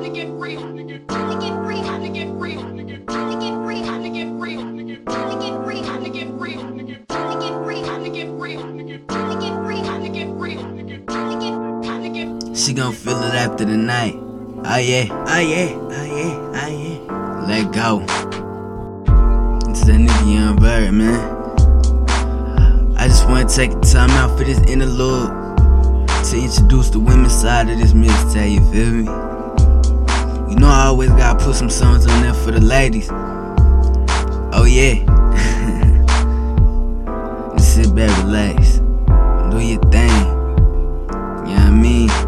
She gon' feel it after the night. Oh yeah, oh yeah, oh yeah, oh yeah. Let go. It's that nigga Young Bird, man. I just wanna take a time out for this interlude to introduce the women's side of this mixtape, you feel me? You know I always gotta put some songs on there for the ladies. Oh yeah. Just sit back, relax, do your thing. You know what I mean?